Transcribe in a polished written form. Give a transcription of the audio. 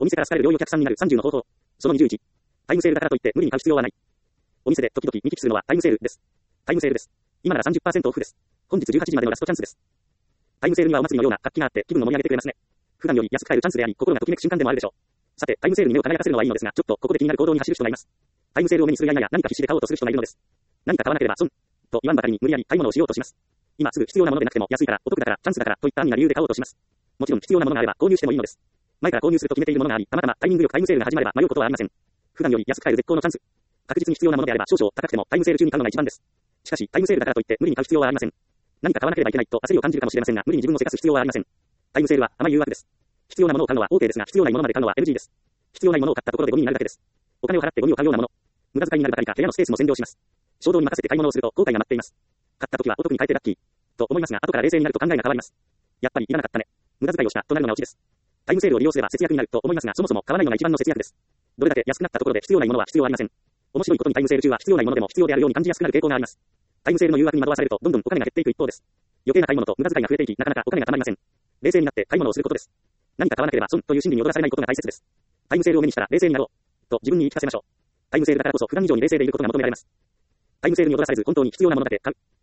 お店から好かれる良いお客さんになる30の方法。その21。タイムセールだからといって無理に買う必要はない。お店で時々見聞きするのはタイムセールです。タイムセールです。今なら 30% オフです。本日18時までのラストチャンスです。タイムセールにはお祭りのような活気があって気分を盛り上げてくれますね。普段より安く買えるチャンスであり、心がときめく瞬間でもあるでしょう。さて、タイムセールに目を輝かせるのはいいのですが、ちょっとここで気になる行動に走る人がいます。タイムセールを目にするや否や何か必死で買おうとする人がいるのです。何か買わなければ損と言わんばかりに無理やり買い物をしようとします。今すぐ必要なものでなくても安いから、お得だから、チャンスだからといった安易な理由で買おうとします。もちろん必要なものがあれば購入してもいいのです。前から購入すると決めているものがあり、たまたまタイミングよくタイムセールが始まれば迷うことはありません。普段より安く買える絶好のチャンス。確実に必要なものであれば少々高くてもタイムセール中に買うのが一番です。しかしタイムセールだからといって無理に買う必要はありません。何か買わなければいけないと焦りを感じるかもしれませんが、無理に自分をせかす必要はありません。タイムセールは甘い誘惑です。必要なものを買うのは OK ですが、必要ないものまで買うのは NG です。必要ないものを買ったところでゴミになるだけです。お金を払ってゴミを買うようなもの。無駄遣いになるばかりか部屋のスペースも占領します。衝動に任せて買い物をすると後悔が待っています。買った時はお得に買えてラッキーと思いますが、後から冷静になると考えが変わります。やっぱりいらなかったね。無駄遣いをしたとなるのがオチです。タイムセールを利用すれば節約になると思いますが、そもそも買わないのが一番の節約です。どれだけ安くなったところで必要ないものは必要ありません。面白いことにタイムセール中は必要ないものでも必要であるように感じやすくなる傾向があります。タイムセールの誘惑に惑わされるとどんどんお金が減っていく一方です。余計な買い物と無駄遣いが増えていき、なかなかお金が貯まりません。冷静になって買い物をすることです。何か買わなければ損という心理に踊らされないことが大切です。タイムセールを目にしたら冷静になろうと自分に言い聞かせましょう。タイムセールだからこそ普段以上に冷静でいることが求められます。タイムセールに踊らされず本当に必要なものだけ買う。